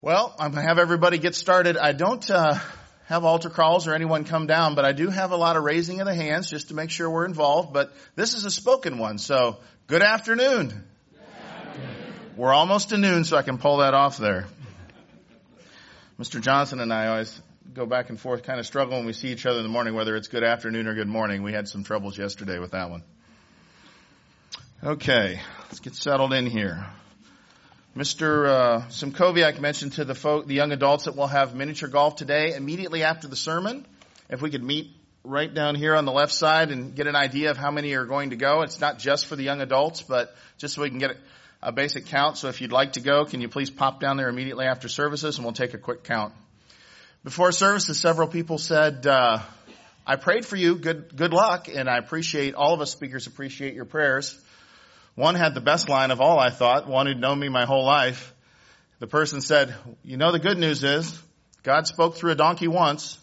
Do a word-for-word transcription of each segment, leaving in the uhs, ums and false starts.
Well, I'm going to have everybody get started. I don't uh, have altar calls or anyone come down, but I do have a lot of raising of the hands just to make sure we're involved. But this is a spoken one, so good afternoon. Good afternoon. We're almost to noon, so I can pull that off there. Mister Johnson and I always go back and forth, kind of struggle when we see each other in the morning, whether it's good afternoon or good morning. We had some troubles yesterday with that one. Okay, let's get settled in here. Mister Uh, Simkoviak mentioned to the folk, the young adults that we'll have miniature golf today immediately after the sermon. If we could meet right down here on the left side and get an idea of how many are going to go. It's not just for the young adults, but just so we can get a basic count. So if you'd like to go, can you please pop down there immediately after services and we'll take a quick count. Before services, several people said, uh, I prayed for you. Good, good luck. And I appreciate, all of us speakers appreciate your prayers. One had the best line of all, I thought, one who'd known me my whole life. The person said, you know, the good news is God spoke through a donkey once.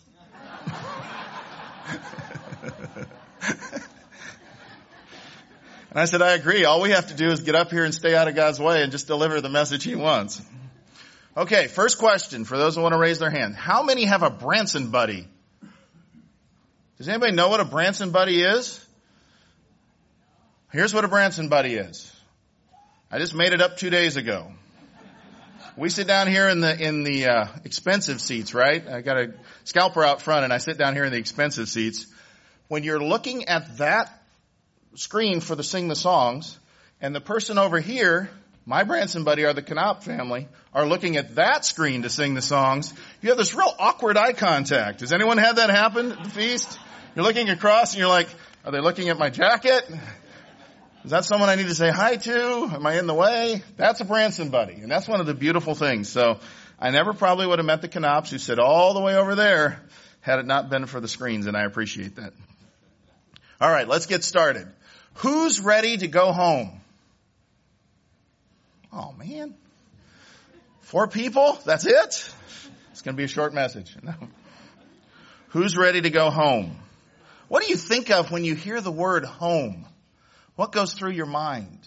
And I said, I agree. All we have to do is get up here and stay out of God's way and just deliver the message he wants. Okay, first question for those who want to raise their hand. How many have a Branson buddy? Does anybody know what a Branson buddy is? Here's what a Branson buddy is. I just made it up two days ago. We sit down here in the in the uh, expensive seats, right? I got a scalper out front, and I sit down here in the expensive seats. When you're looking at that screen for the Sing the Songs, and the person over here, my Branson buddy, or the Knopp family, are looking at that screen to sing the songs, you have this real awkward eye contact. Has anyone had that happen at the feast? You're looking across, and you're like, are they looking at my jacket? Is that someone I need to say hi to? Am I in the way? That's a Branson buddy. And that's one of the beautiful things. So I never probably would have met the Knopps who sit all the way over there had it not been for the screens, and I appreciate that. All right, let's get started. Who's ready to go home? Oh, man. Four people? That's it? It's going to be a short message. No. Who's ready to go home? What do you think of when you hear the word home? What goes through your mind?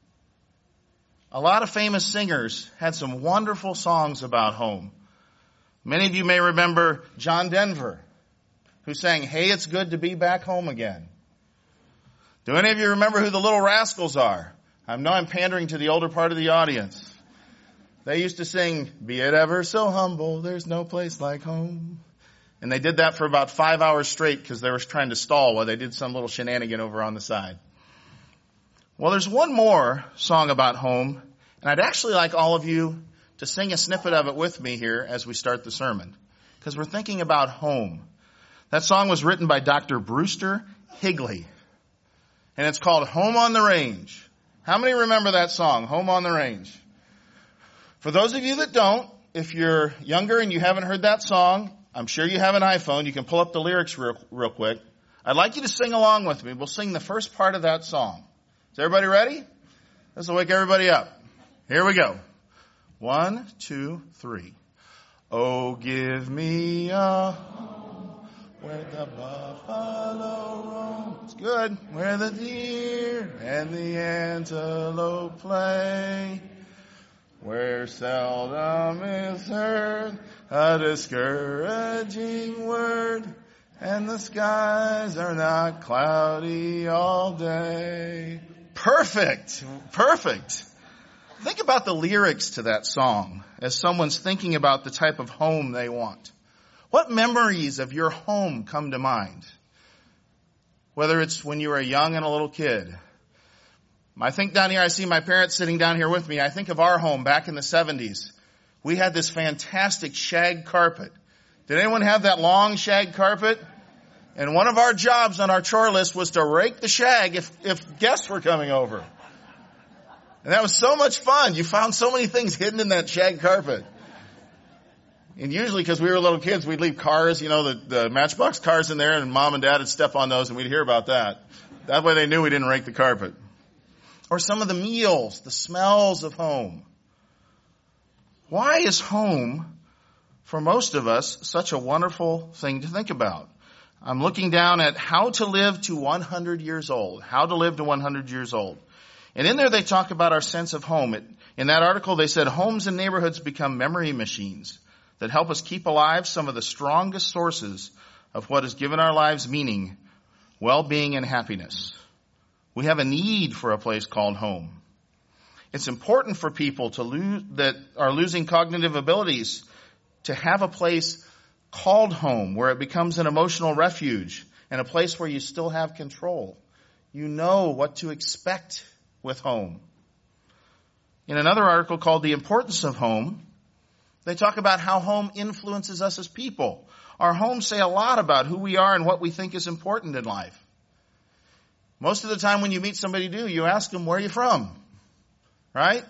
A lot of famous singers had some wonderful songs about home. Many of you may remember John Denver, who sang, Hey, It's Good to Be Back Home Again. Do any of you remember who the Little Rascals are? I know I'm pandering to the older part of the audience. They used to sing, Be it ever so humble, there's no place like home. And they did that for about five hours straight because they were trying to stall while they did some little shenanigan over on the side. Well, there's one more song about home, and I'd actually like all of you to sing a snippet of it with me here as we start the sermon, because we're thinking about home. That song was written by Doctor Brewster Higley, and it's called Home on the Range. How many remember that song, Home on the Range? For those of you that don't, if you're younger and you haven't heard that song, I'm sure you have an iPhone. You can pull up the lyrics real, real quick. I'd like you to sing along with me. We'll sing the first part of that song. Is everybody ready? This will wake everybody up. Here we go. One, two, three. Oh, give me a home where the buffalo roams. Good. Where the deer and the antelope play. Where seldom is heard a discouraging word. And the skies are not cloudy all day. Perfect. Perfect. Think about the lyrics to that song as someone's thinking about the type of home they want. What memories of your home come to mind? Whether it's when you were young and a little kid. I think down here, I see my parents sitting down here with me. I think of our home back in the seventies. We had this fantastic shag carpet. Did anyone have that long shag carpet? And one of our jobs on our chore list was to rake the shag if, if guests were coming over. And that was so much fun. You found so many things hidden in that shag carpet. And usually, because we were little kids, we'd leave cars, you know, the, the Matchbox cars in there, and mom and dad would step on those, and we'd hear about that. That way they knew we didn't rake the carpet. Or some of the meals, the smells of home. Why is home, for most of us, such a wonderful thing to think about? I'm looking down at how to live to one hundred years old. How to live to one hundred years old. And in there they talk about our sense of home. It, in that article they said homes and neighborhoods become memory machines that help us keep alive some of the strongest sources of what has given our lives meaning, well-being, and happiness. We have a need for a place called home. It's important for people to lose, that are losing cognitive abilities to have a place called home where it becomes an emotional refuge and a place where you still have control. You know what to expect with home. In another article called The Importance of Home, they talk about how home influences us as people. Our homes say a lot about who we are and what we think is important in life. Most of the time when you meet somebody new, you ask them, where are you from? Right?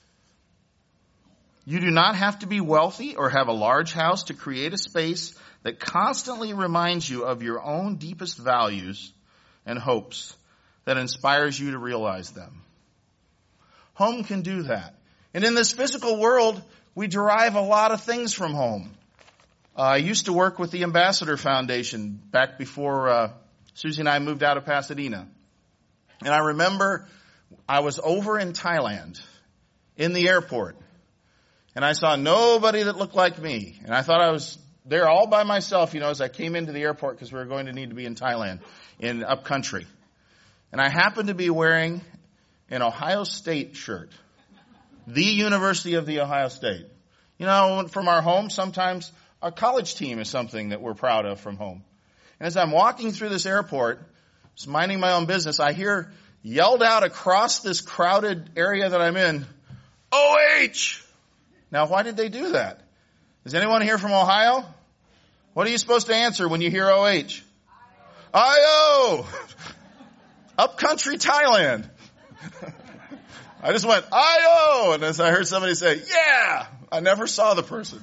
You do not have to be wealthy or have a large house to create a space that constantly reminds you of your own deepest values and hopes, that inspires you to realize them. Home can do that. And in this physical world, we derive a lot of things from home. Uh, I used to work with the Ambassador Foundation back before uh, Susie and I moved out of Pasadena. And I remember I was over in Thailand in the airport. And I saw nobody that looked like me. And I thought I was there all by myself, you know, as I came into the airport because we were going to need to be in Thailand, in upcountry. And I happened to be wearing an Ohio State shirt. The University of the Ohio State. You know, from our home, sometimes our college team is something that we're proud of from home. And as I'm walking through this airport, just minding my own business, I hear yelled out across this crowded area that I'm in, O H! Now, why did they do that? Is anyone here from Ohio? What are you supposed to answer when you hear O H? I O! Upcountry Thailand. I just went, I O! And as I heard somebody say, yeah! I never saw the person.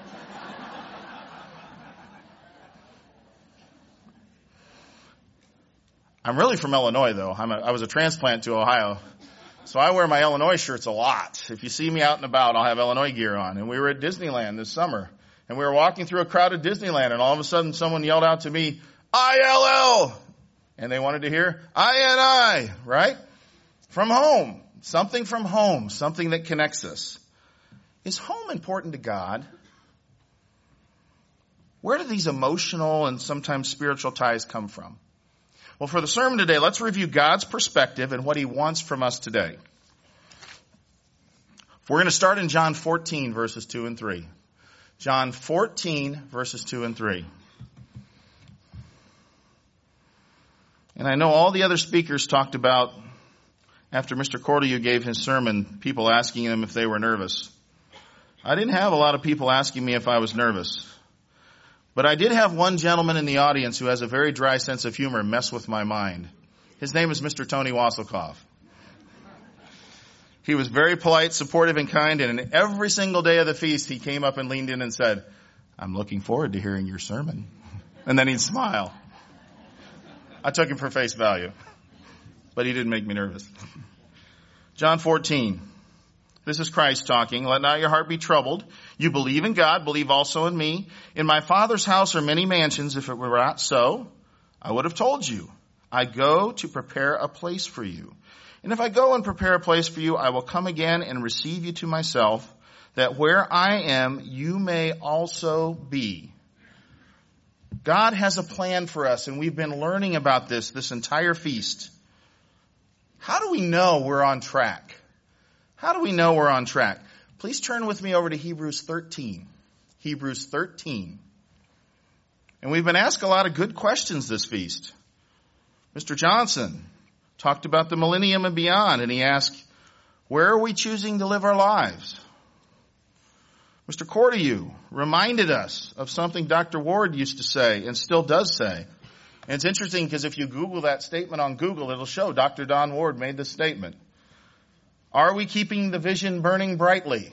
I'm really from Illinois, though. I'm a, I was a transplant to Ohio. So I wear my Illinois shirts a lot. If you see me out and about, I'll have Illinois gear on. And we were at Disneyland this summer. And we were walking through a crowded Disneyland. And all of a sudden, someone yelled out to me, I L L! And they wanted to hear I N I, right? From home. Something from home. Something that connects us. Is home important to God? Where do these emotional and sometimes spiritual ties come from? Well, for the sermon today, let's review God's perspective and what He wants from us today. We're going to start in John fourteen, verses two and three. John fourteen, verses two and three. And I know all the other speakers talked about, after Mister Cordiu gave his sermon, people asking him if they were nervous. I didn't have a lot of people asking me if I was nervous. But I did have one gentleman in the audience who has a very dry sense of humor mess with my mind. His name is Mister Tony Wasselkoff. He was very polite, supportive, and kind, and every single day of the feast he came up and leaned in and said, I'm looking forward to hearing your sermon. And then he'd smile. I took him for face value, but he didn't make me nervous. John fourteen. This is Christ talking. Let not your heart be troubled. You believe in God, believe also in me. In my Father's house are many mansions. If it were not so, I would have told you. I go to prepare a place for you. And if I go and prepare a place for you, I will come again and receive you to myself, that where I am, you may also be. God has a plan for us, and we've been learning about this this entire feast. How do we know we're on track? How do we know we're on track? Please turn with me over to Hebrews thirteen. Hebrews thirteen. And we've been asked a lot of good questions this feast. Mister Johnson talked about the millennium and beyond, and he asked, where are we choosing to live our lives? Mister Cordiu reminded us of something Doctor Ward used to say and still does say. And it's interesting because if you Google that statement on Google, it'll show Doctor Don Ward made this statement. Are we keeping the vision burning brightly?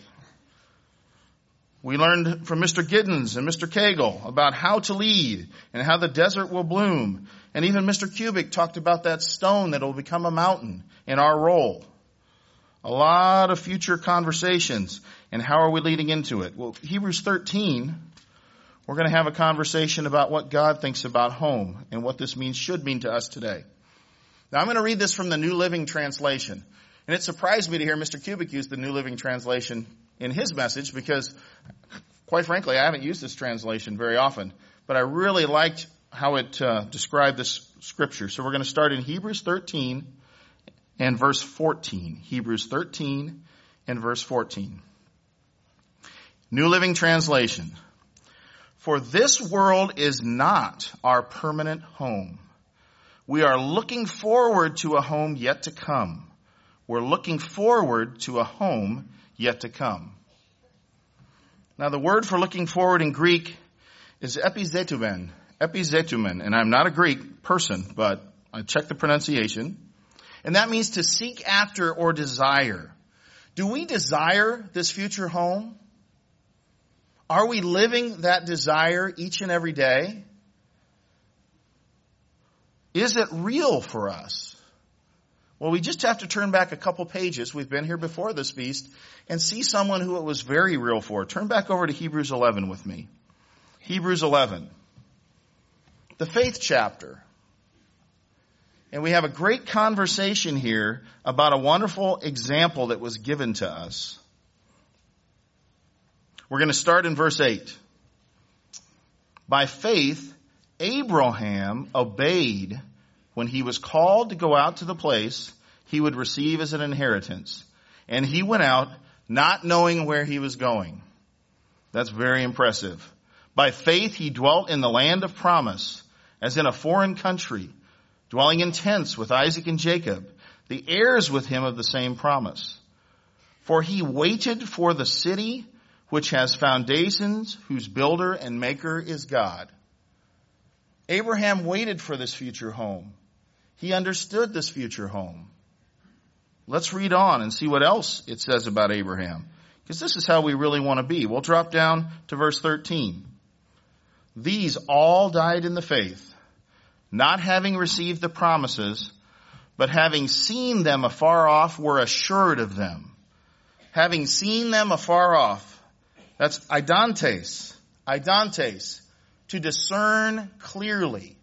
We learned from Mister Giddens and Mister Cagle about how to lead and how the desert will bloom. And even Mister Kubik talked about that stone that will become a mountain in our role. A lot of future conversations. And how are we leading into it? Well, Hebrews thirteen, we're going to have a conversation about what God thinks about home and what this means should mean to us today. Now, I'm going to read this from the New Living Translation. And it surprised me to hear Mister Kubik use the New Living Translation in his message because, quite frankly, I haven't used this translation very often. But I really liked how it uh, described this scripture. So we're going to start in Hebrews thirteen and verse fourteen. Hebrews thirteen and verse fourteen. New Living Translation. For this world is not our permanent home. We are looking forward to a home yet to come. We're looking forward to a home yet to come. Now the word for looking forward in Greek is epizetumen. Epizetumen. And I'm not a Greek person, but I checked the pronunciation. And that means to seek after or desire. Do we desire this future home? Are we living that desire each and every day? Is it real for us? Well, we just have to turn back a couple pages. We've been here before this feast and see someone who it was very real for. Turn back over to Hebrews eleven with me. Hebrews eleven. The faith chapter. And we have a great conversation here about a wonderful example that was given to us. We're going to start in verse eight. By faith, Abraham obeyed when he was called to go out to the place he would receive as an inheritance. And he went out not knowing where he was going. That's very impressive. By faith, he dwelt in the land of promise, as in a foreign country, dwelling in tents with Isaac and Jacob, the heirs with him of the same promise. For he waited for the city which has foundations, whose builder and maker is God. Abraham waited for this future home. He understood this future home. Let's read on and see what else it says about Abraham, because this is how we really want to be. We'll drop down to verse thirteen. These all died in the faith, not having received the promises, but having seen them afar off, were assured of them. Having seen them afar off. That's idantes. Idantes. To discern clearly.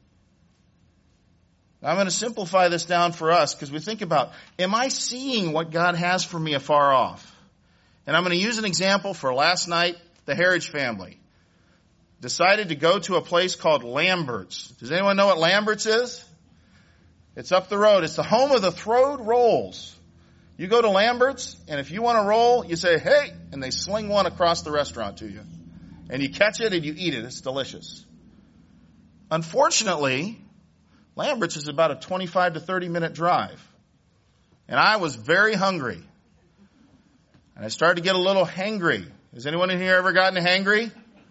Now, I'm going to simplify this down for us because we think about, am I seeing what God has for me afar off? And I'm going to use an example for last night. The Harridge family decided to go to a place called Lambert's. Does anyone know what Lambert's is? It's up the road. It's the home of the Throde Rolls. You go to Lambert's, and if you want to roll, you say, hey, and they sling one across the restaurant to you. And you catch it and you eat it. It's delicious. Unfortunately, Lambert's is about a twenty-five to thirty minute drive. And I was very hungry. And I started to get a little hangry. Has anyone in here ever gotten hangry?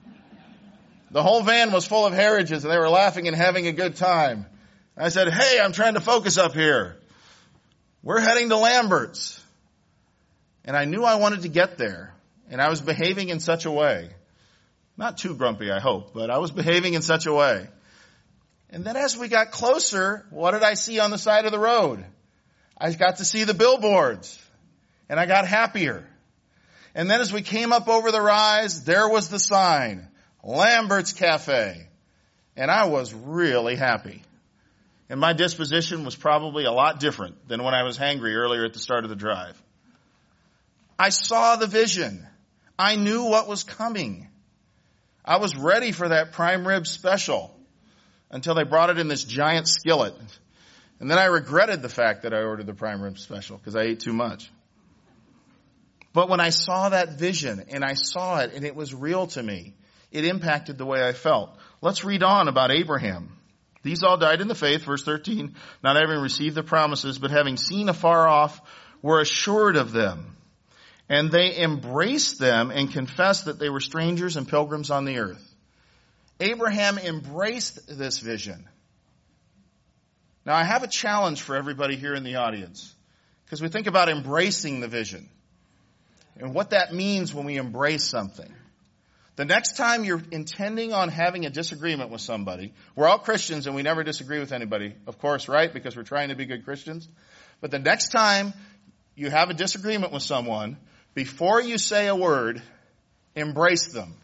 The whole van was full of Harridges, and they were laughing and having a good time. I said, hey, I'm trying to focus up here. We're heading to Lambert's. And I knew I wanted to get there. And I was behaving in such a way. Not too grumpy, I hope, but I was behaving in such a way. And then as we got closer, what did I see on the side of the road? I got to see the billboards. And I got happier. And then as we came up over the rise, there was the sign, Lambert's Cafe. And I was really happy. And my disposition was probably a lot different than when I was hangry earlier at the start of the drive. I saw the vision. I knew what was coming. I was ready for that prime rib special until they brought it in this giant skillet. And then I regretted the fact that I ordered the prime rib special because I ate too much. But when I saw that vision and I saw it and it was real to me, it impacted the way I felt. Let's read on about Abraham. These all died in the faith, verse thirteen, not having received the promises, but having seen afar off, were assured of them. And they embraced them and confessed that they were strangers and pilgrims on the earth. Abraham embraced this vision. Now, I have a challenge for everybody here in the audience, because we think about embracing the vision and what that means when we embrace something. The next time you're intending on having a disagreement with somebody, we're all Christians and we never disagree with anybody, of course, right? Because we're trying to be good Christians. But the next time you have a disagreement with someone, before you say a word, embrace them.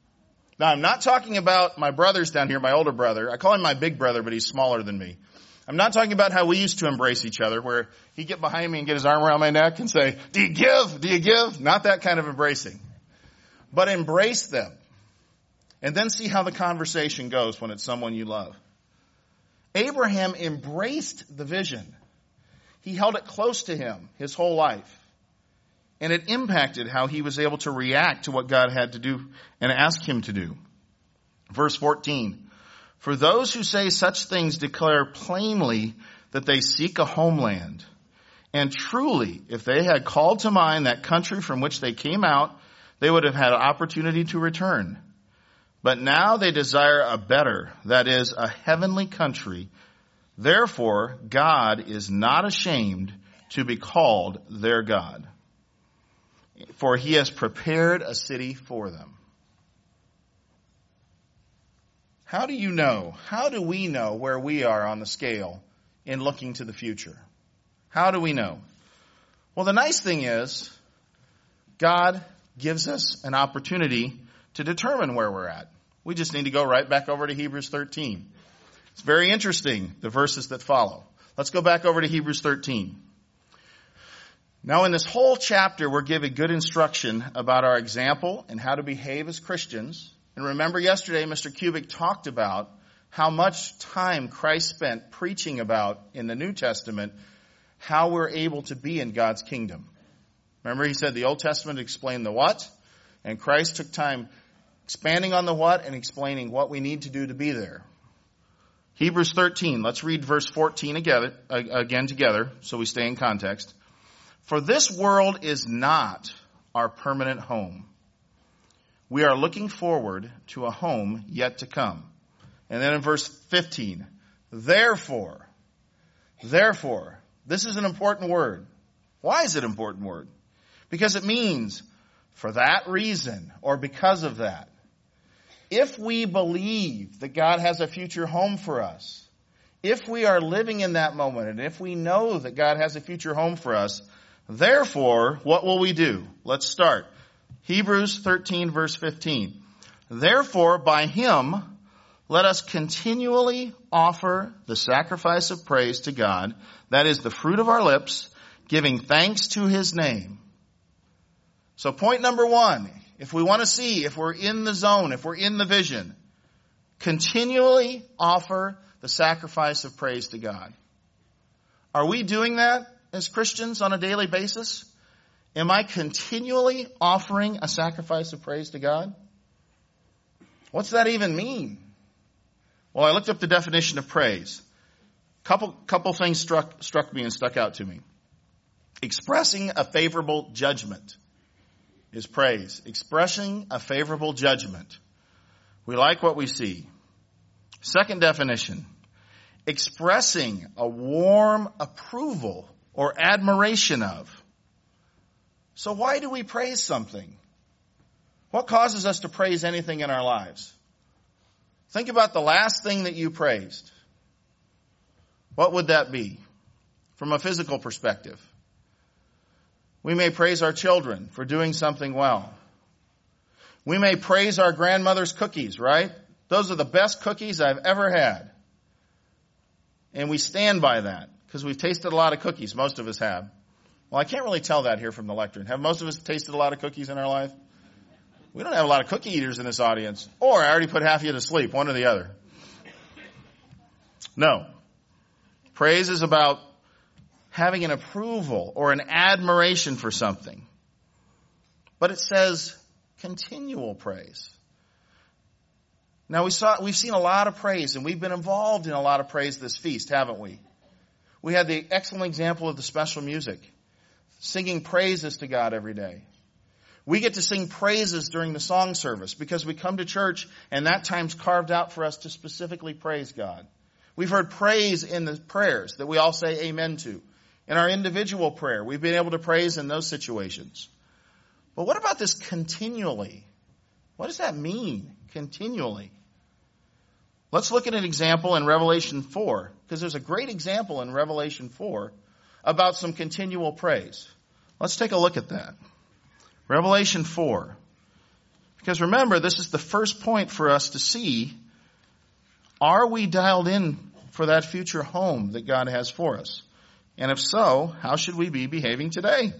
Now, I'm not talking about my brothers down here, my older brother. I call him my big brother, but he's smaller than me. I'm not talking about how we used to embrace each other, where he'd get behind me and get his arm around my neck and say, do you give? Do you give? Not that kind of embracing. But embrace them. And then see how the conversation goes when it's someone you love. Abraham embraced the vision. He held it close to him his whole life. And it impacted how he was able to react to what God had to do and ask him to do. Verse fourteen. For those who say such things declare plainly that they seek a homeland. And truly, if they had called to mind that country from which they came out, they would have had an opportunity to return. But now they desire a better, that is, a heavenly country. Therefore, God is not ashamed to be called their God, for he has prepared a city for them. How do you know? How do we know where we are on the scale in looking to the future? How do we know? Well, the nice thing is, God gives us an opportunity to determine where we're at. We just need to go right back over to Hebrews thirteen. It's very interesting, the verses that follow. Let's go back over to Hebrews thirteen. Now, in this whole chapter, we're given good instruction about our example and how to behave as Christians. And remember yesterday, Mister Kubik talked about how much time Christ spent preaching about in the New Testament how we're able to be in God's kingdom. Remember, he said the Old Testament explained the what, and Christ took time expanding on the what and explaining what we need to do to be there. Hebrews thirteen, let's read verse fourteen again, again together so we stay in context. For this world is not our permanent home. We are looking forward to a home yet to come. And then in verse fifteen, therefore, therefore, this is an important word. Why is it an important word? Because it means for that reason or because of that. If we believe that God has a future home for us, if we are living in that moment, and if we know that God has a future home for us, therefore, what will we do? Let's start. Hebrews thirteen, verse fifteen. Therefore, by him, let us continually offer the sacrifice of praise to God, that is the fruit of our lips, giving thanks to his name. So point number one, if we want to see if we're in the zone, if we're in the vision, continually offer the sacrifice of praise to God. Are we doing that as Christians on a daily basis? Am I continually offering a sacrifice of praise to God? What's that even mean? Well, I looked up the definition of praise. Couple, couple things struck, struck me and stuck out to me. Expressing a favorable judgment is praise. Expressing a favorable judgment. We like what we see. Second definition. Expressing a warm approval or admiration of. So why do we praise something? What causes us to praise anything in our lives? Think about the last thing that you praised. What would that be from a physical perspective? We may praise our children for doing something well. We may praise our grandmother's cookies, right? Those are the best cookies I've ever had. And we stand by that because we've tasted a lot of cookies. Most of us have. Well, I can't really tell that here from the lectern. Have most of us tasted a lot of cookies in our life? We don't have a lot of cookie eaters in this audience. Or I already put half of you to sleep, one or the other. No. Praise is about having an approval or an admiration for something. But it says continual praise. Now we saw, we've seen a lot of praise and we've been involved in a lot of praise this feast, haven't we? We had the excellent example of the special music. Singing praises to God every day. We get to sing praises during the song service because we come to church and that time's carved out for us to specifically praise God. We've heard praise in the prayers that we all say amen to. In our individual prayer, we've been able to praise in those situations. But what about this continually? What does that mean, continually? Let's look at an example in Revelation four, because there's a great example in Revelation four about some continual praise. Let's take a look at that. Revelation four. Because remember, this is the first point for us to see, are we dialed in for that future home that God has for us? And if so, how should we be behaving today?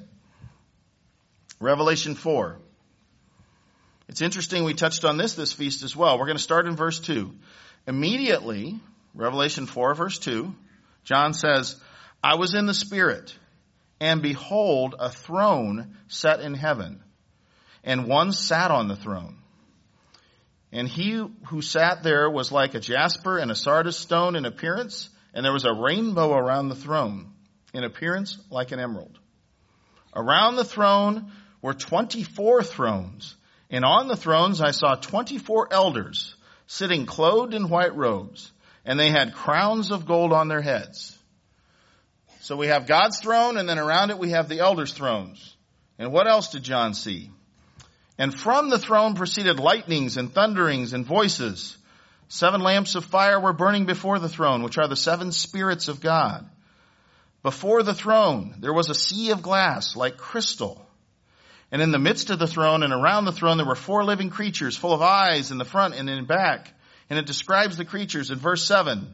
Revelation four. It's interesting we touched on this this feast as well. We're going to start in verse two. Immediately, Revelation four, verse two, John says, I was in the Spirit, and behold, a throne set in heaven, and one sat on the throne. And he who sat there was like a jasper and a sardis stone in appearance, and there was a rainbow around the throne, in appearance like an emerald. Around the throne were twenty-four thrones, and on the thrones I saw twenty-four elders sitting clothed in white robes, and they had crowns of gold on their heads. So we have God's throne, and then around it we have the elders' thrones. And what else did John see? And from the throne proceeded lightnings and thunderings and voices. Seven lamps of fire were burning before the throne, which are the seven spirits of God. Before the throne there was a sea of glass like crystal. And in the midst of the throne and around the throne there were four living creatures full of eyes in the front and in back. And it describes the creatures in verse seven.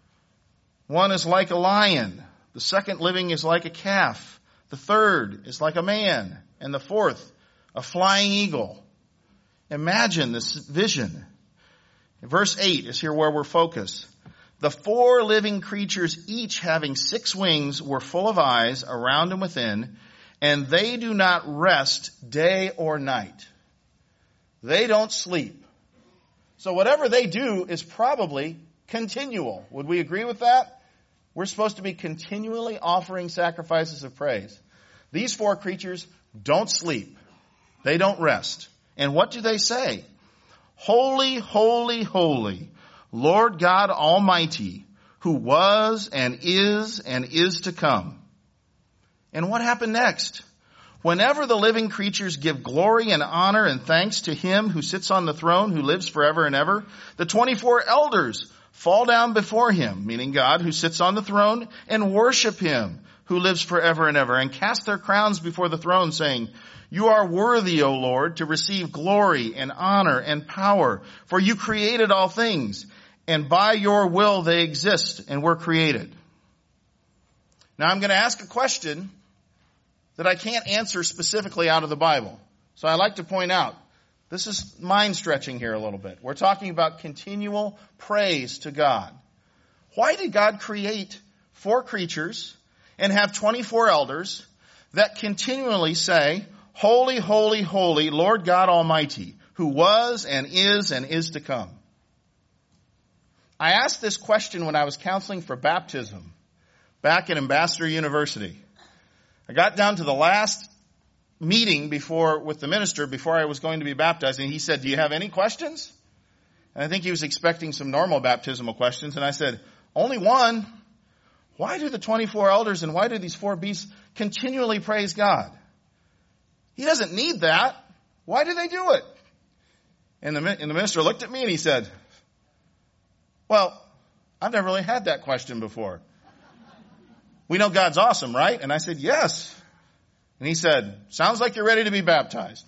One is like a lion. The second living is like a calf. The third is like a man. And the fourth, a flying eagle. Imagine this vision. Verse eight is here where we're focused. The four living creatures, each having six wings, were full of eyes around and within, and they do not rest day or night. They don't sleep. So whatever they do is probably continual. Would we agree with that? We're supposed to be continually offering sacrifices of praise. These four creatures don't sleep. They don't rest. And what do they say? Holy, holy, holy, Lord God Almighty, who was and is and is to come. And what happened next? Whenever the living creatures give glory and honor and thanks to him who sits on the throne, who lives forever and ever, the twenty-four elders fall down before him, meaning God who sits on the throne, and worship him who lives forever and ever, and cast their crowns before the throne, saying, You are worthy, O Lord, to receive glory and honor and power, for you created all things, and by your will they exist and were created. Now I'm going to ask a question that I can't answer specifically out of the Bible. So I like to point out, this is mind stretching here a little bit. We're talking about continual praise to God. Why did God create four creatures and have twenty-four elders that continually say, Holy, holy, holy, Lord God Almighty, who was and is and is to come? I asked this question when I was counseling for baptism back at Ambassador University. I got down to the last meeting before with the minister before I was going to be baptized, and he said, Do you have any questions? And I think he was expecting some normal baptismal questions, and I said, Only one. Why do the twenty-four elders and why do these four beasts continually praise God? He doesn't need that. Why do they do it? And the, and the minister looked at me and he said, Well, I've never really had that question before. We know God's awesome, right? And I said, Yes. And he said, Sounds like you're ready to be baptized.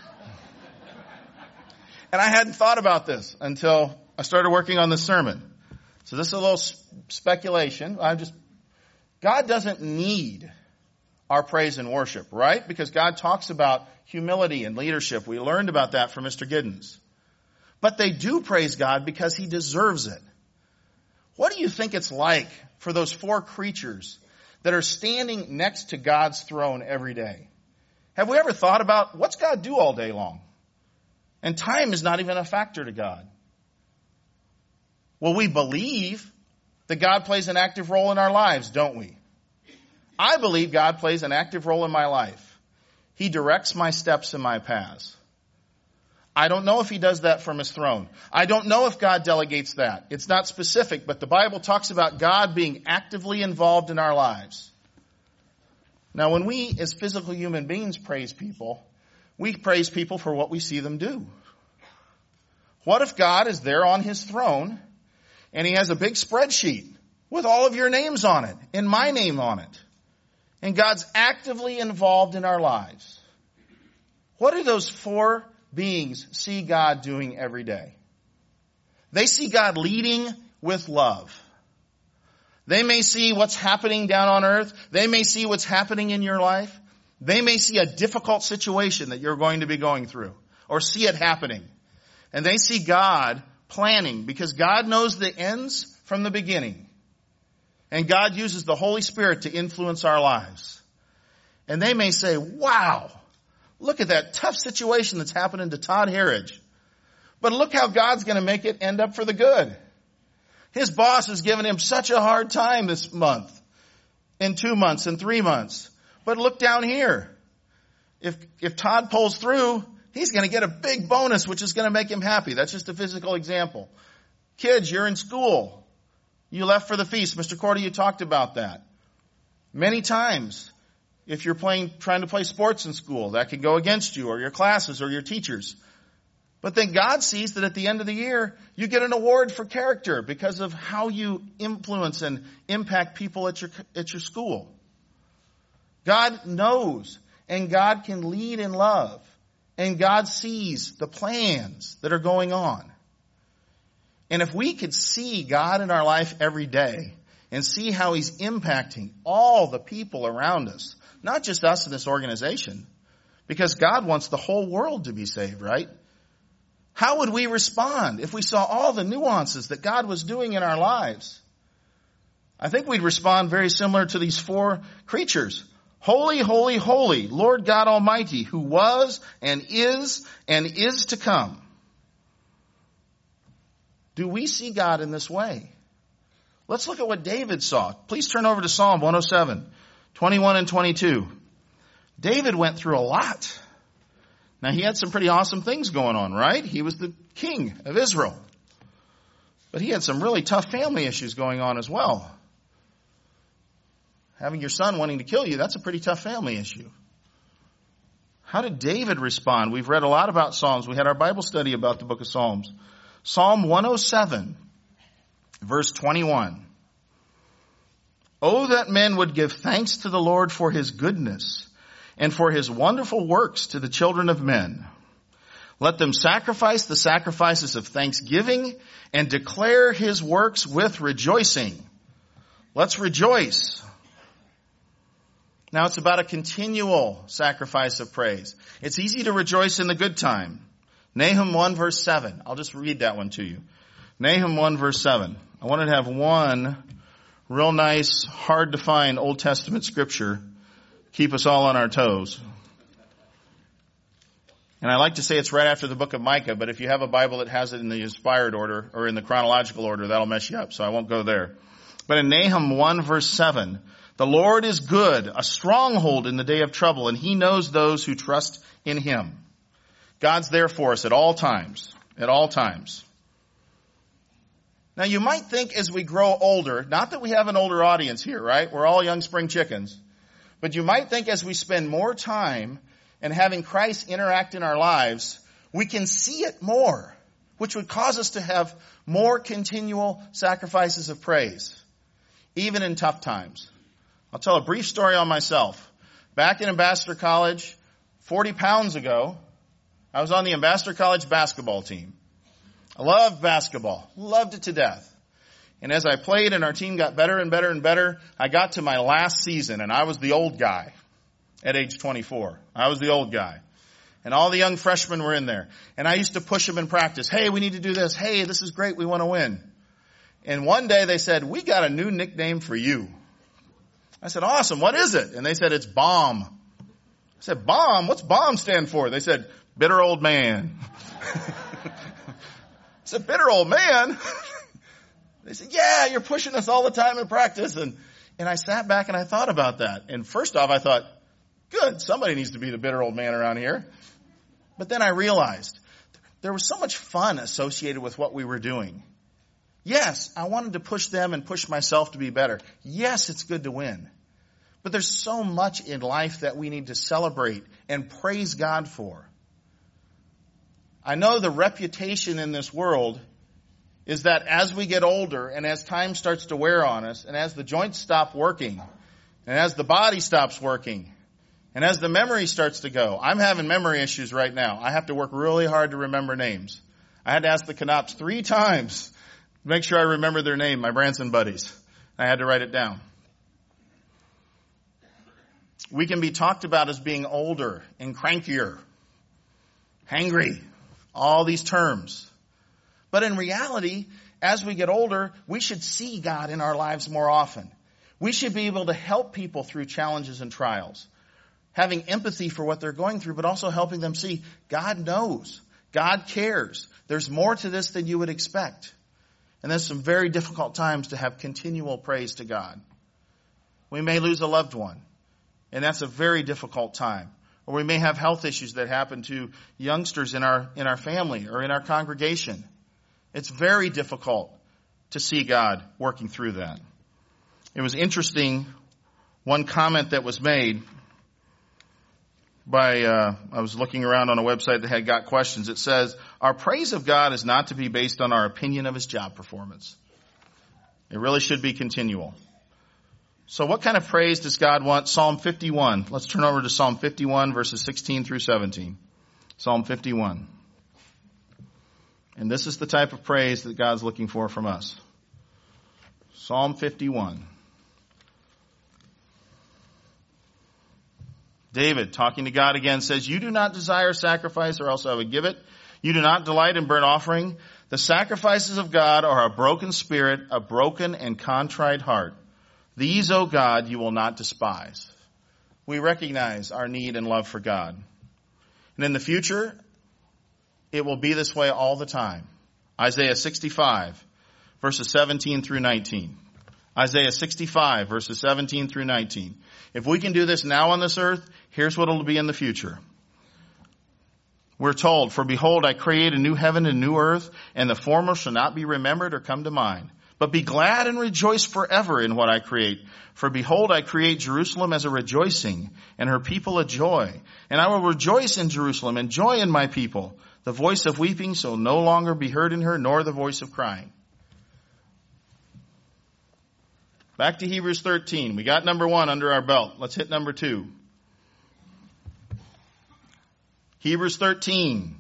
And I hadn't thought about this until I started working on this sermon. So this is a little speculation. I just, God doesn't need our praise and worship, right? Because God talks about humility and leadership. We learned about that from Mister Giddens. But they do praise God because he deserves it. What do you think it's like for those four creatures that are standing next to God's throne every day? Have we ever thought about what's God do all day long? And time is not even a factor to God. Well, we believe that God plays an active role in our lives, don't we? I believe God plays an active role in my life. He directs my steps and my paths. I don't know if he does that from his throne. I don't know if God delegates that. It's not specific, but the Bible talks about God being actively involved in our lives. Now, when we as physical human beings praise people, we praise people for what we see them do. What if God is there on his throne and he has a big spreadsheet with all of your names on it and my name on it, and God's actively involved in our lives? What do those four beings see God doing every day? They see God leading with love. They may see what's happening down on earth. They may see what's happening in your life. They may see a difficult situation that you're going to be going through or see it happening. And they see God planning because God knows the ends from the beginning. And God uses the Holy Spirit to influence our lives. And they may say, wow, look at that tough situation that's happening to Todd Harridge. But look how God's going to make it end up for the good. His boss has given him such a hard time this month, in two months, in three months. But look down here. If, if Todd pulls through, he's going to get a big bonus, which is going to make him happy. That's just a physical example. Kids, you're in school. You left for the feast. Mister Cordy, you talked about that. Many times, if you're playing, trying to play sports in school, that could go against you or your classes or your teachers. But then God sees that at the end of the year, you get an award for character because of how you influence and impact people at your, at your school. God knows, and God can lead in love, and God sees the plans that are going on. And if we could see God in our life every day and see how He's impacting all the people around us, not just us in this organization, because God wants the whole world to be saved, right? How would we respond if we saw all the nuances that God was doing in our lives? I think we'd respond very similar to these four creatures. Holy, holy, holy, Lord God Almighty, who was and is and is to come. Do we see God in this way? Let's look at what David saw. Please turn over to Psalm one oh seven, twenty-one and twenty-two. David went through a lot. Now, he had some pretty awesome things going on, right? He was the king of Israel. But he had some really tough family issues going on as well. Having your son wanting to kill you, that's a pretty tough family issue. How did David respond? We've read a lot about Psalms. We had our Bible study about the book of Psalms. Psalm one oh seven, verse twenty-one. Oh, that men would give thanks to the Lord for His goodness and for His wonderful works to the children of men. Let them sacrifice the sacrifices of thanksgiving and declare His works with rejoicing. Let's rejoice. Now it's about a continual sacrifice of praise. It's easy to rejoice in the good time. Nahum one verse seven. I'll just read that one to you. Nahum one verse seven. I wanted to have one real nice, hard to find Old Testament scripture keep us all on our toes. And I like to say it's right after the book of Micah, but if you have a Bible that has it in the inspired order or in the chronological order, that'll mess you up, so I won't go there. But in Nahum one verse seven, the Lord is good, a stronghold in the day of trouble, and He knows those who trust in Him. God's there for us at all times, at all times. Now you might think as we grow older, not that we have an older audience here, right? We're all young spring chickens. But you might think as we spend more time and having Christ interact in our lives, we can see it more, which would cause us to have more continual sacrifices of praise, even in tough times. I'll tell a brief story on myself. Back in Ambassador College, forty pounds ago, I was on the Ambassador College basketball team. I loved basketball, loved it to death. And as I played and our team got better and better and better, I got to my last season and I was the old guy at age twenty-four. I was the old guy. And all the young freshmen were in there. And I used to push them in practice. Hey, we need to do this. Hey, this is great. We want to win. And one day they said, we got a new nickname for you. I said, awesome. What is it? And they said, it's BOMB. I said, BOMB? What's BOMB stand for? They said, bitter old man. I said, bitter old man? They said, yeah, you're pushing us all the time in practice. And, and I sat back and I thought about that. And first off, I thought, good, somebody needs to be the bitter old man around here. But then I realized there was so much fun associated with what we were doing. Yes, I wanted to push them and push myself to be better. Yes, it's good to win. But there's so much in life that we need to celebrate and praise God for. I know the reputation in this world is that as we get older and as time starts to wear on us and as the joints stop working and as the body stops working and as the memory starts to go, I'm having memory issues right now. I have to work really hard to remember names. I had to ask the Knops three times to make sure I remember their name, my Branson buddies. I had to write it down. We can be talked about as being older and crankier, hangry, all these terms. But in reality, as we get older, we should see God in our lives more often. We should be able to help people through challenges and trials, having empathy for what they're going through, but also helping them see God knows, God cares. There's more to this than you would expect. And there's some very difficult times to have continual praise to God. We may lose a loved one, and that's a very difficult time. Or we may have health issues that happen to youngsters in our in our family or in our congregation. It's very difficult to see God working through that. It was interesting, one comment that was made by, uh, I was looking around on a website that had got questions. It says, our praise of God is not to be based on our opinion of his job performance. It really should be continual. So what kind of praise does God want? Psalm fifty-one. Let's turn over to Psalm fifty-one, verses sixteen through seventeen. Psalm fifty-one. And this is the type of praise that God's looking for from us. Psalm fifty-one. David, talking to God again, says, you do not desire sacrifice, or else I would give it. You do not delight in burnt offering. The sacrifices of God are a broken spirit, a broken and contrite heart. These, O God, you will not despise. We recognize our need and love for God. And in the future, it will be this way all the time. Isaiah sixty-five, verses seventeen through nineteen. Isaiah sixty-five, verses seventeen through nineteen. If we can do this now on this earth, here's what it'll be in the future. We're told, for behold, I create a new heaven and new earth, and the former shall not be remembered or come to mind. But be glad and rejoice forever in what I create. For behold, I create Jerusalem as a rejoicing, and her people a joy. And I will rejoice in Jerusalem, and joy in my people. The voice of weeping shall no longer be heard in her, nor the voice of crying. Back to Hebrews thirteen. We got number one under our belt. Let's hit number two. Hebrews thirteen,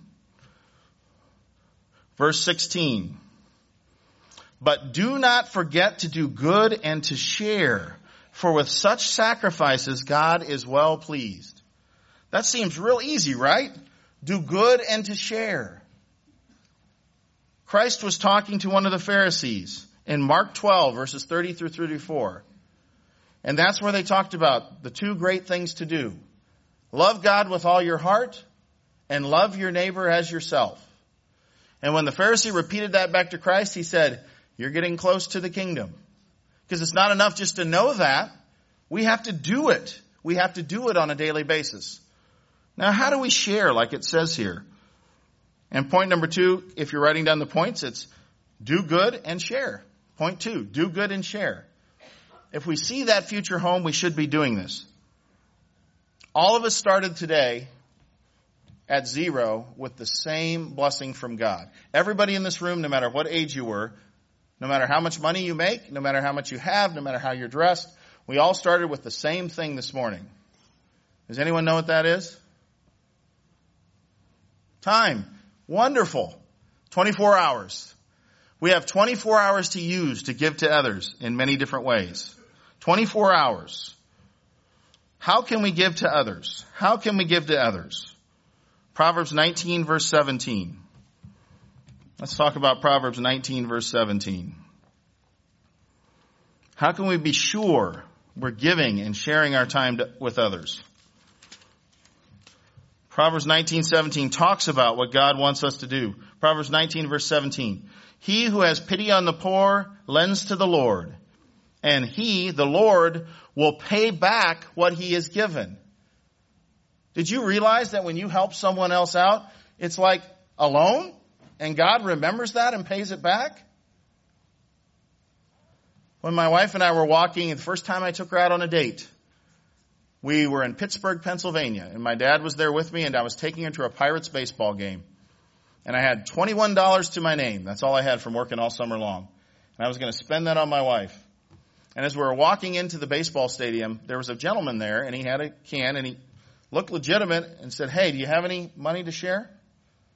verse sixteen. But do not forget to do good and to share, for with such sacrifices God is well pleased. That seems real easy, right? Do good and to share. Christ was talking to one of the Pharisees in Mark twelve, verses thirty through thirty-four. And that's where they talked about the two great things to do. Love God with all your heart and love your neighbor as yourself. And when the Pharisee repeated that back to Christ, he said, you're getting close to the kingdom. Because it's not enough just to know that. We have to do it. We have to do it on a daily basis. Now, how do we share like it says here? And point number two, if you're writing down the points, it's do good and share. Point two, do good and share. If we see that future home, we should be doing this. All of us started today at zero with the same blessing from God. Everybody in this room, no matter what age you were, no matter how much money you make, no matter how much you have, no matter how you're dressed, we all started with the same thing this morning. Does anyone know what that is? Time. Wonderful. twenty-four hours. We have twenty-four hours to use to give to others in many different ways. twenty-four hours. How can we give to others? How can we give to others? Proverbs nineteen, verse seventeen. Let's talk about Proverbs nineteen, verse seventeen. How can we be sure we're giving and sharing our time to, with others? Proverbs nineteen, seventeen talks about what God wants us to do. Proverbs nineteen, verse seventeen. He who has pity on the poor lends to the Lord, and he, the Lord, will pay back what he has given. Did you realize that when you help someone else out, it's like a loan? And God remembers that and pays it back? When my wife and I were walking, the first time I took her out on a date, we were in Pittsburgh, Pennsylvania, and my dad was there with me, and I was taking her to a Pirates baseball game. And I had twenty-one dollars to my name. That's all I had from working all summer long. And I was going to spend that on my wife. And as we were walking into the baseball stadium, there was a gentleman there, and he had a can, and he looked legitimate and said, hey, do you have any money to share?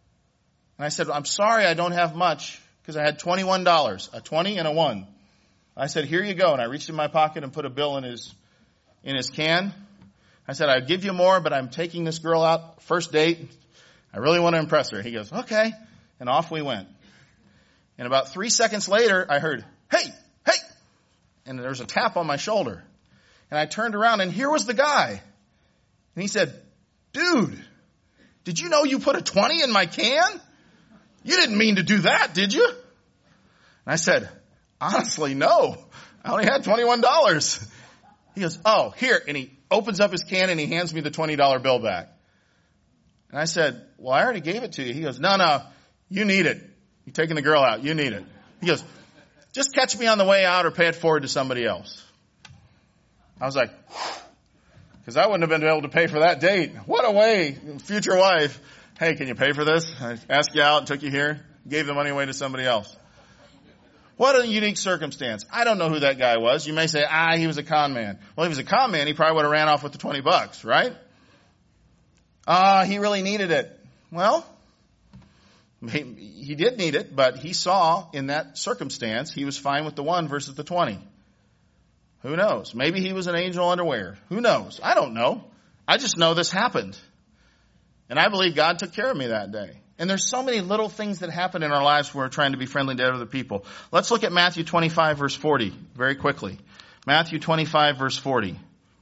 And I said, I'm sorry, I don't have much, because I had twenty-one dollars, a twenty and a one. I said, here you go. And I reached in my pocket and put a bill in his, in his can. I said, I'd give you more, but I'm taking this girl out, first date. I really want to impress her. He goes, okay. And off we went. And about three seconds later, I heard, hey, hey. And there was a tap on my shoulder. And I turned around and here was the guy. And he said, dude, did you know you put a twenty in my can? You didn't mean to do that, did you? And I said, honestly, no. I only had twenty-one dollars. He goes, oh, here. And he opens up his can and he hands me the twenty dollar bill back. And I said, well, I already gave it to you. He goes, no, no, you need it. You're taking the girl out. You need it. He goes, just catch me on the way out or pay it forward to somebody else. I was like, because I wouldn't have been able to pay for that date. What a way, future wife. Hey, can you pay for this? I asked you out and took you here, gave the money away to somebody else. What a unique circumstance. I don't know who that guy was. You may say, ah, he was a con man. Well, if he was a con man, he probably would have ran off with the twenty bucks, right? Ah, uh, he really needed it. Well, he, he did need it, but he saw in that circumstance, he was fine with the one versus the twenty. Who knows? Maybe he was an angel underwear. Who knows? I don't know. I just know this happened. And I believe God took care of me that day. And there's so many little things that happen in our lives when we're trying to be friendly to other people. Let's look at Matthew twenty-five verse forty very quickly. Matthew twenty-five verse forty.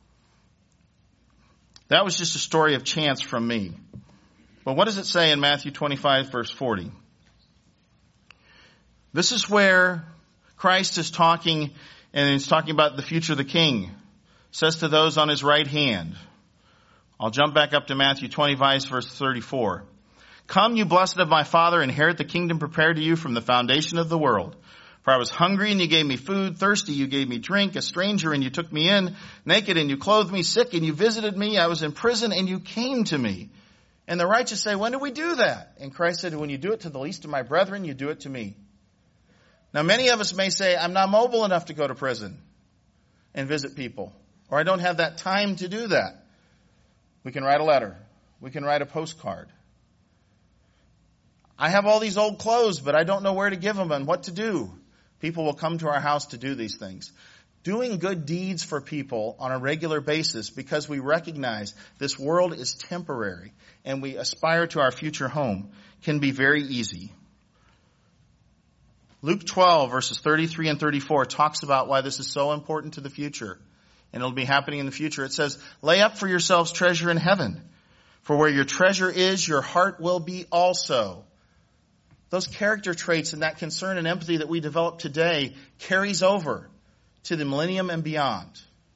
That was just a story of chance from me. But what does it say in Matthew twenty-five verse forty? This is where Christ is talking, and he's talking about the future of the king. It says to those on his right hand. I'll jump back up to Matthew twenty-five verse thirty-four. Come, you blessed of my Father, inherit the kingdom prepared to you from the foundation of the world. For I was hungry, and you gave me food, thirsty, you gave me drink, a stranger, and you took me in, naked, and you clothed me, sick, and you visited me, I was in prison, and you came to me. And the righteous say, when did we do that? And Christ said, when you do it to the least of my brethren, you do it to me. Now, many of us may say, I'm not mobile enough to go to prison and visit people, or I don't have that time to do that. We can write a letter. We can write a postcard. I have all these old clothes, but I don't know where to give them and what to do. People will come to our house to do these things. Doing good deeds for people on a regular basis because we recognize this world is temporary and we aspire to our future home can be very easy. Luke twelve verses thirty-three and thirty-four talks about why this is so important to the future. And it'll be happening in the future. It says, lay up for yourselves treasure in heaven. For where your treasure is, your heart will be also. Those character traits and that concern and empathy that we develop today carries over to the millennium and beyond.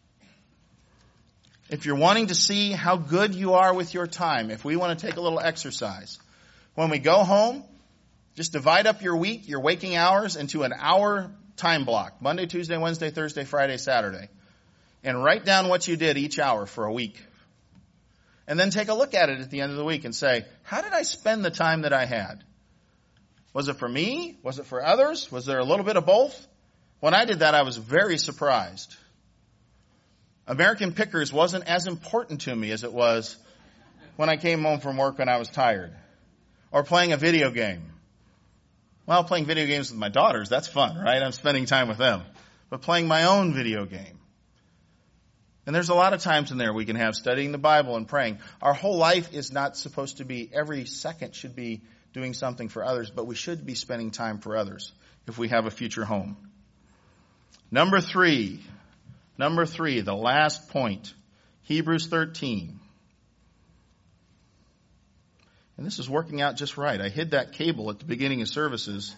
If you're wanting to see how good you are with your time, if we want to take a little exercise, when we go home, just divide up your week, your waking hours, into an hour time block. Monday, Tuesday, Wednesday, Thursday, Friday, Saturday. And write down what you did each hour for a week. And then take a look at it at the end of the week and say, how did I spend the time that I had? Was it for me? Was it for others? Was there a little bit of both? When I did that, I was very surprised. American Pickers wasn't as important to me as it was when I came home from work when I was tired. Or playing a video game. Well, playing video games with my daughters, that's fun, right? I'm spending time with them. But playing my own video game. And there's a lot of times in there we can have studying the Bible and praying. Our whole life is not supposed to be, every second should be doing something for others, but we should be spending time for others if we have a future home. Number three, number three, the last point, Hebrews thirteen. And this is working out just right. I hid that cable at the beginning of services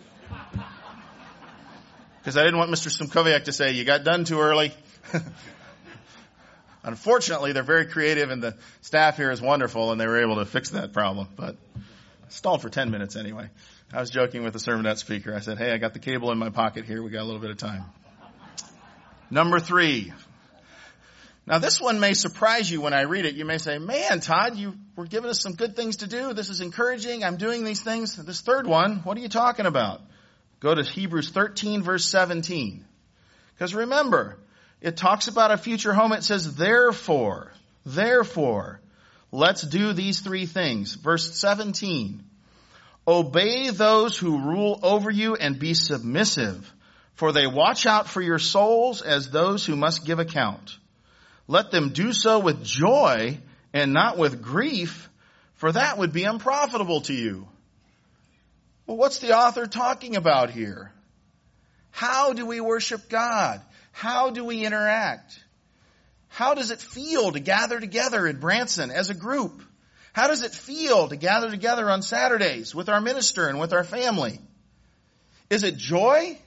because I didn't want Mister Simkoviak to say, you got done too early. Unfortunately, they're very creative and the staff here is wonderful and they were able to fix that problem, but stalled for ten minutes anyway. I was joking with the sermonette speaker. I said, hey, I got the cable in my pocket here. We got a little bit of time. Number three. Now, this one may surprise you when I read it. You may say, man, Todd, you were giving us some good things to do. This is encouraging. I'm doing these things. This third one, what are you talking about? Go to Hebrews thirteen, verse seventeen. Because remember, it talks about a future home. It says, therefore, therefore, let's do these three things. Verse seventeen. Obey those who rule over you and be submissive, For they watch out for your souls as those who must give account. Let them do so with joy and not with grief, for that would be unprofitable to you. Well, what's the author talking about here? How do we worship God? How do we interact? How does it feel to gather together in Branson as a group? How does it feel to gather together on Saturdays with our minister and with our family? Is it joy?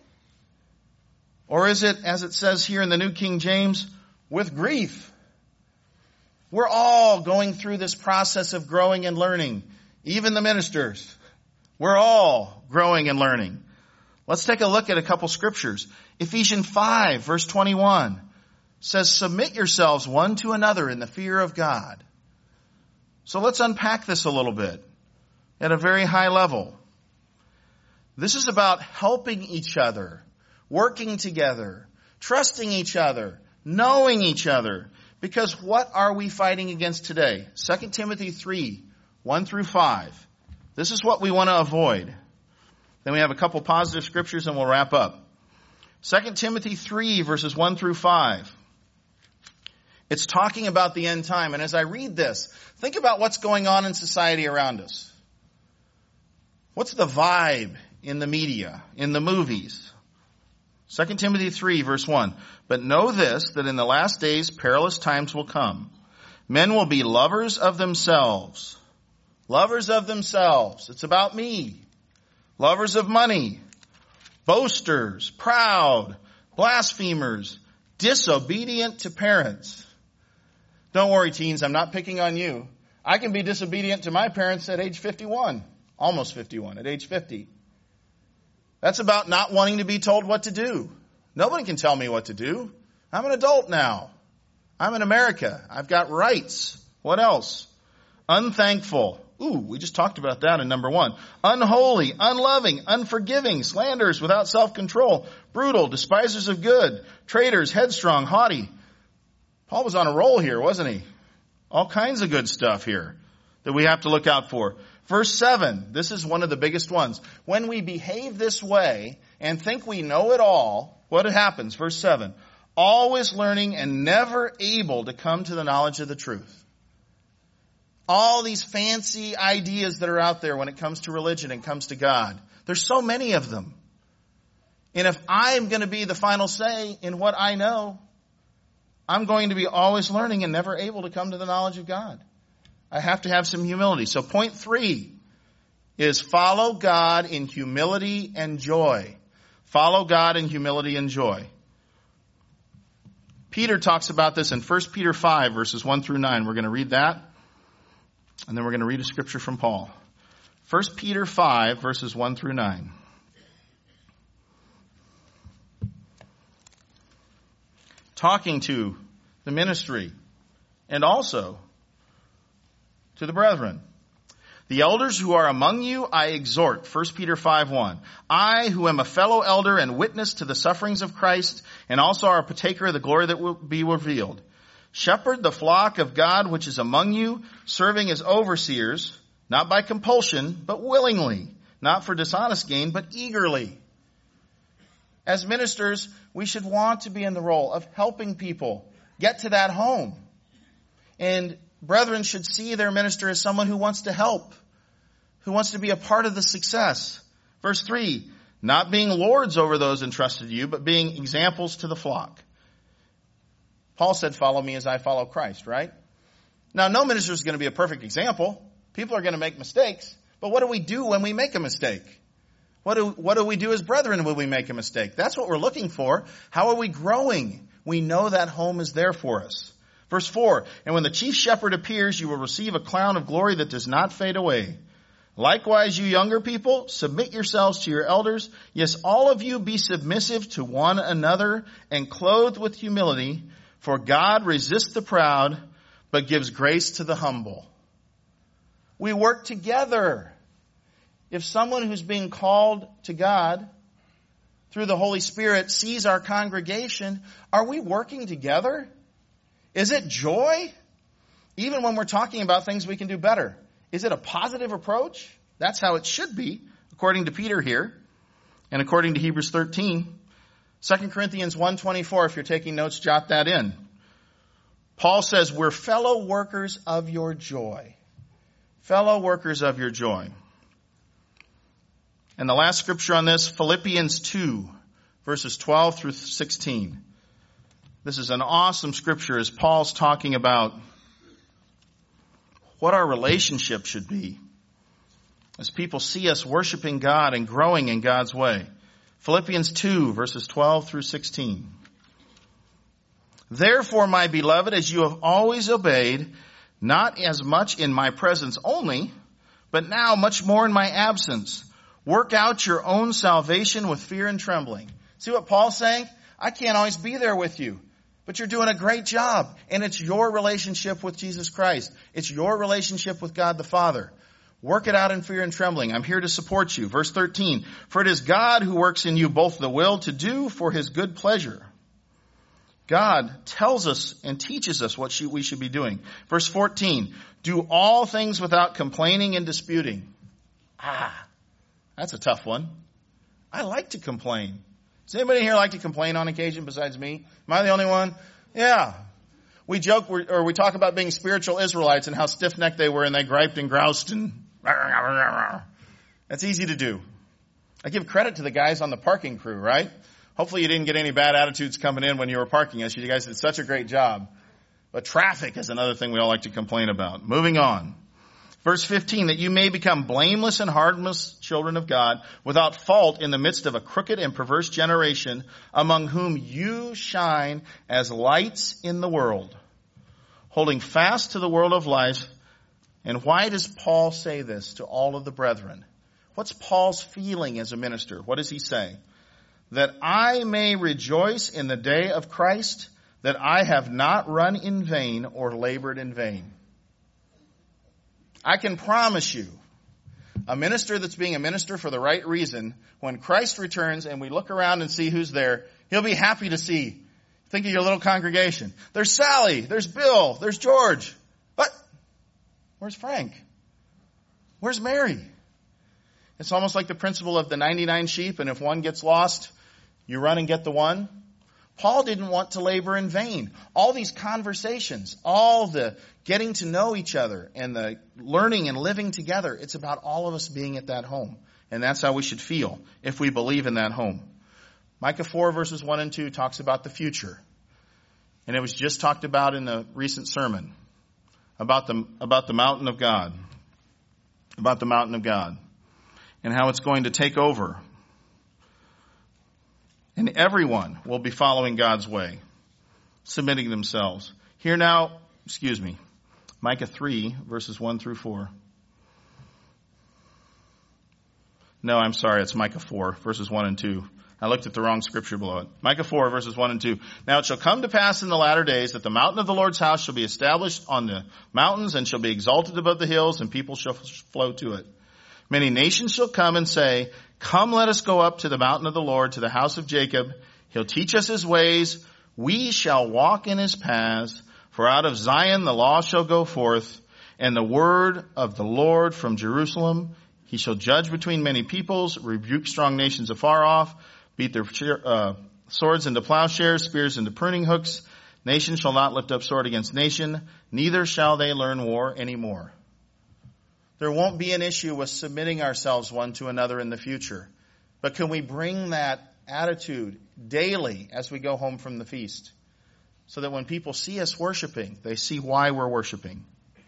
Or is it, as it says here in the New King James, with grief? We're all going through this process of growing and learning. Even the ministers. We're all growing and learning. Let's take a look at a couple scriptures. Ephesians five, verse twenty-one says, submit yourselves one to another in the fear of God. So let's unpack this a little bit at a very high level. This is about helping each other, working together, trusting each other, knowing each other. Because what are we fighting against today? Second Timothy three, one through five. This is what we want to avoid. Then we have a couple positive scriptures and we'll wrap up. Second Timothy three, verses one through five. It's talking about the end time. And as I read this, think about what's going on in society around us. What's the vibe in the media, in the movies? Second Timothy three, verse one. But know this, that in the last days perilous times will come. Men will be lovers of themselves. Lovers of themselves. It's about me. Lovers of money. Boasters. Proud. Blasphemers. Disobedient to parents. Don't worry, teens, I'm not picking on you. I can be disobedient to my parents at age fifty-one. Almost fifty-one, at age fifty. That's about not wanting to be told what to do. Nobody can tell me what to do. I'm an adult now. I'm in America. I've got rights. What else? Unthankful. Ooh, we just talked about that in number one. Unholy, unloving, unforgiving, slanderers without self-control, brutal, despisers of good, traitors, headstrong, haughty. Paul was on a roll here, wasn't he? All kinds of good stuff here that we have to look out for. Verse seven, this is one of the biggest ones. When we behave this way and think we know it all, what happens? Verse seven, always learning and never able to come to the knowledge of the truth. All these fancy ideas that are out there when it comes to religion and comes to God. There's so many of them. And if I'm going to be the final say in what I know, I'm going to be always learning and never able to come to the knowledge of God. I have to have some humility. So point three is follow God in humility and joy. Follow God in humility and joy. Peter talks about this in First Peter five, verses one through nine. We're going to read that. And then we're going to read a scripture from Paul. First Peter five, verses one through nine. Talking to the ministry and also to the brethren. The elders who are among you, I exhort. First Peter five one. I, who am a fellow elder and witness to the sufferings of Christ, and also are a partaker of the glory that will be revealed. Shepherd the flock of God which is among you, serving as overseers, not by compulsion, but willingly, not for dishonest gain, but eagerly. As ministers, we should want to be in the role of helping people get to that home. And brethren should see their minister as someone who wants to help, who wants to be a part of the success. Verse three, not being lords over those entrusted to you, but being examples to the flock. Paul said, follow me as I follow Christ, right? Now, no minister is going to be a perfect example. People are going to make mistakes. But what do we do when we make a mistake? What do, what do we do as brethren when we make a mistake? That's what we're looking for. How are we growing? We know that home is there for us. Verse four, and when the chief shepherd appears, you will receive a crown of glory that does not fade away. Likewise, you younger people, submit yourselves to your elders. Yes, all of you be submissive to one another and clothed with humility. For God resists the proud, but gives grace to the humble. We work together. If someone who's being called to God through the Holy Spirit sees our congregation, are we working together? Is it joy? Even when we're talking about things we can do better. Is it a positive approach? That's how it should be, according to Peter here, and according to Hebrews thirteen. Second Corinthians one twenty-four, if you're taking notes, jot that in. Paul says, we're fellow workers of your joy. Fellow workers of your joy. And the last scripture on this, Philippians two, verses twelve through sixteen. This is an awesome scripture as Paul's talking about what our relationship should be as people see us worshiping God and growing in God's way. Philippians two, verses twelve through sixteen. Therefore, my beloved, as you have always obeyed, not as much in my presence only, but now much more in my absence, work out your own salvation with fear and trembling. See what Paul's saying? I can't always be there with you, but you're doing a great job. And it's your relationship with Jesus Christ. It's your relationship with God the Father. Work it out in fear and trembling. I'm here to support you. Verse thirteen, for it is God who works in you both the will to do for his good pleasure. God tells us and teaches us what we should be doing. Verse fourteen, do all things without complaining and disputing. Ah, that's a tough one. I like to complain. Does anybody here like to complain on occasion besides me? Am I the only one? Yeah. We joke or we talk about being spiritual Israelites and how stiff-necked they were and they griped and groused and that's easy to do. I give credit to the guys on the parking crew, right? Hopefully you didn't get any bad attitudes coming in when you were parking us. You guys did such a great job. But traffic is another thing we all like to complain about. Moving on. Verse fifteen, that you may become blameless and harmless children of God, without fault in the midst of a crooked and perverse generation, among whom you shine as lights in the world, holding fast to the word of life. And why does Paul say this to all of the brethren? What's Paul's feeling as a minister? What does he say? That I may rejoice in the day of Christ, that I have not run in vain or labored in vain. I can promise you, a minister that's being a minister for the right reason, when Christ returns and we look around and see who's there, he'll be happy to see. Think of your little congregation. There's Sally, there's Bill, there's George. What? Where's Frank? Where's Mary? It's almost like the principle of the ninety-nine sheep, and if one gets lost, you run and get the one. Paul didn't want to labor in vain. All these conversations, all the getting to know each other and the learning and living together, it's about all of us being at that home. And that's how we should feel if we believe in that home. Micah four verses one and two talks about the future. And it was just talked about in the recent sermon about the, about the mountain of God. About the mountain of God. And how it's going to take over. And everyone will be following God's way, submitting themselves. Here now, excuse me, Micah three, verses one through four. No, I'm sorry, it's Micah four, verses one and two. I looked at the wrong scripture below it. Micah four, verses one and two. Now it shall come to pass in the latter days that the mountain of the Lord's house shall be established on the mountains and shall be exalted above the hills, and people shall flow to it. Many nations shall come and say, come, let us go up to the mountain of the Lord, to the house of Jacob. He'll teach us his ways. We shall walk in his paths. For out of Zion the law shall go forth, and the word of the Lord from Jerusalem. He shall judge between many peoples, rebuke strong nations afar off, beat their uh, swords into plowshares, spears into pruning hooks. Nation shall not lift up sword against nation, neither shall they learn war anymore. There won't be an issue with submitting ourselves one to another in the future. But can we bring that attitude daily as we go home from the feast? So that when people see us worshiping, they see why we're worshiping.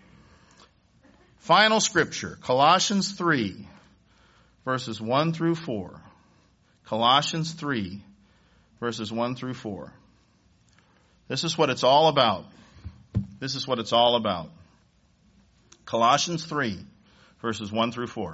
Final scripture, Colossians three, verses one through four. Colossians three, verses one through four. This is what it's all about. This is what it's all about. Colossians three. Verses one through four.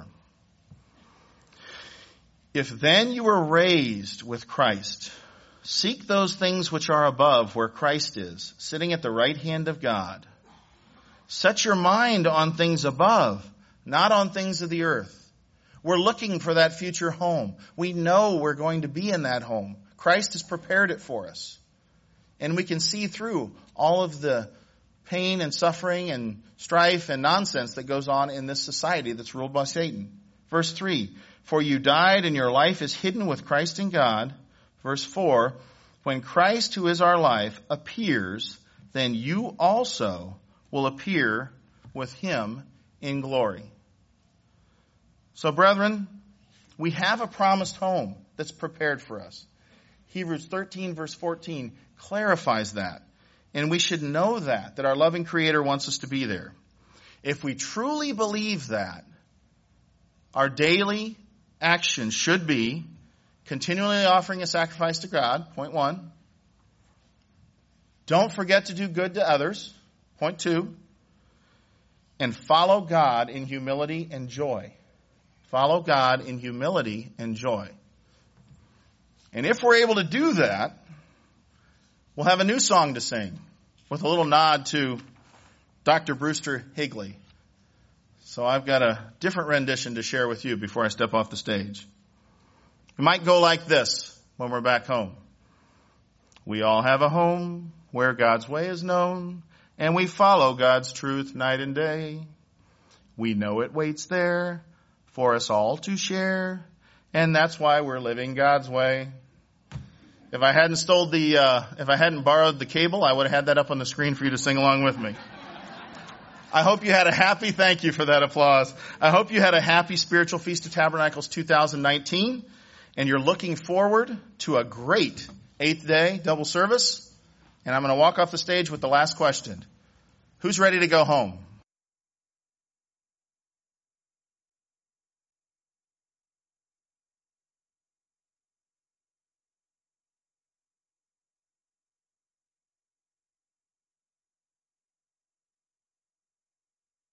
If then you were raised with Christ, seek those things which are above where Christ is, sitting at the right hand of God. Set your mind on things above, not on things of the earth. We're looking for that future home. We know we're going to be in that home. Christ has prepared it for us. And we can see through all of the pain and suffering and strife and nonsense that goes on in this society that's ruled by Satan. Verse three, for you died and your life is hidden with Christ in God. Verse four, when Christ, who is our life, appears, then you also will appear with him in glory. So, brethren, we have a promised home that's prepared for us. Hebrews thirteen, verse fourteen clarifies that. And we should know that, that our loving Creator wants us to be there. If we truly believe that, our daily action should be continually offering a sacrifice to God, point one. Don't forget to do good to others, point two. And follow God in humility and joy. Follow God in humility and joy. And if we're able to do that, we'll have a new song to sing with a little nod to Doctor Brewster Higley. So I've got a different rendition to share with you before I step off the stage. It might go like this when we're back home. We all have a home where God's way is known, and we follow God's truth night and day. We know it waits there for us all to share, and that's why we're living God's way. If I hadn't stole the, uh, if I hadn't borrowed the cable, I would have had that up on the screen for you to sing along with me. I hope you had a happy, thank you for that applause. I hope you had a happy Spiritual Feast of Tabernacles two thousand nineteen, and you're looking forward to a great eighth day double service. And I'm going to walk off the stage with the last question. Who's ready to go home?